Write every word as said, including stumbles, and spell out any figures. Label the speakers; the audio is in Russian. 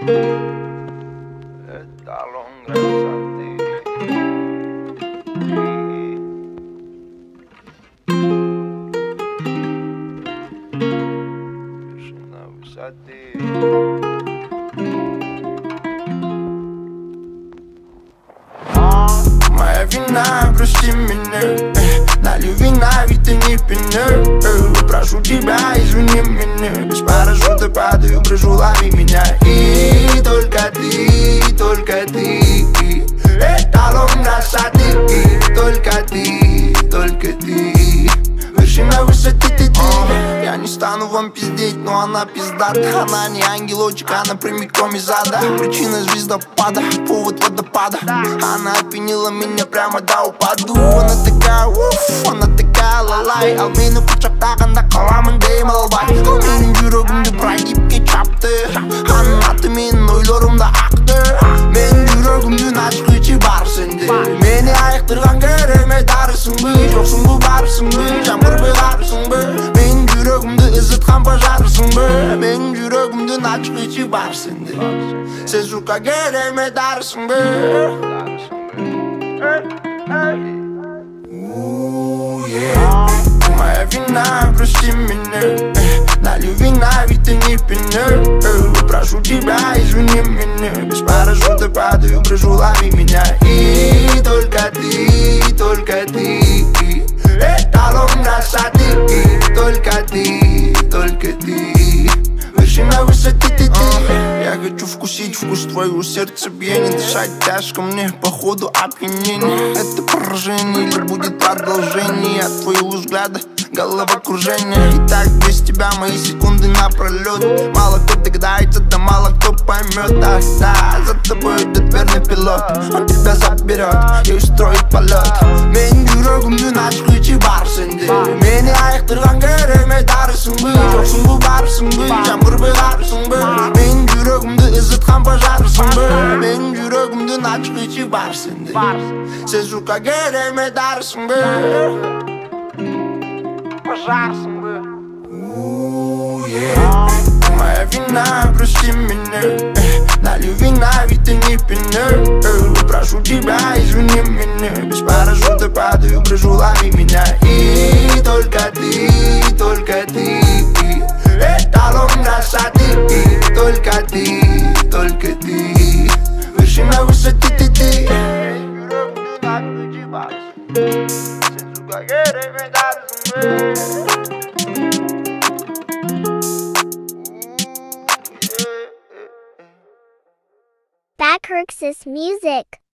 Speaker 1: Эталон красоты. Вершина высоты. Моя вина, прости меня. Налью вина, ведь ты не пьяна. Прошу тебя, извини меня. Без парашюта падаю, прошу, лови меня. И только ты, только ты. Эталон красоты. Только ты, только ты. Вершина высоты, ты, ты. Я не стану вам пиздеть, но она пиздата. Она не ангелочек, она прямиком из ада. Причина звездопада, повод водопада. Она опьянила меня прямо до упаду. Она такая, уф, она такая лалай. Ал мені құшақтағанда қаламын деймін албай. Менің жүрегімді пройдипке чапты. Аның аты менің ойларымда ақты. Менің жүрегімді начқычы бар сенде. Мені айықтырған кереме дарысың бы. Жоқсың бы барысың бы. Жаңбыр бұйғарысың бы. Менің жүрегімді ызытқан пожарысың бы. Менің жүрегімді начқычы бар сенде. Сен жұрқа кереме дарысың бы. Моя вина, прости меня. Налью вина, ведь ты не пьяна. Прошу тебя, извини меня. Без парашюта падаю, прошу, лови меня. И только ты, только ты. Эталон красоты. Только ты, только ты. Вершина высоты, ты, ты. Я хочу вкусить вкус твоего сердцебиения. Дышать тяжко мне, походу опьянение. Это поражение или будет продолжение от твоего взгляда, головокружение. И так без тебя мои секунды напролет. Мало кто догадается, да мало кто поймет. Ах да, за тобой идет верный пилот. Он тебя заберет и устроит полет. Менің жүрегімді начқычы бар сенде. Мені айықтырған кереме дарысың бы. Жоқсың бы барысың бы. Жаңбыр бұйғарысың бы. Менің жүрегімді ызытқан пожарысың бы. Менің жүрегімді начқычы бар сенде. Сен жұрқа кереме дарысың бы. Пожарысың бы. Моя вина, прости меня. Налью вина, ведь ты не пьяна. Прошу тебя, извини меня. Без парашюта падаю, прошу, лови меня. И только ты, только ты. Эталон красоты. Только ты, только ты. Вершина высоты, ты, ты.
Speaker 2: Backrix's music.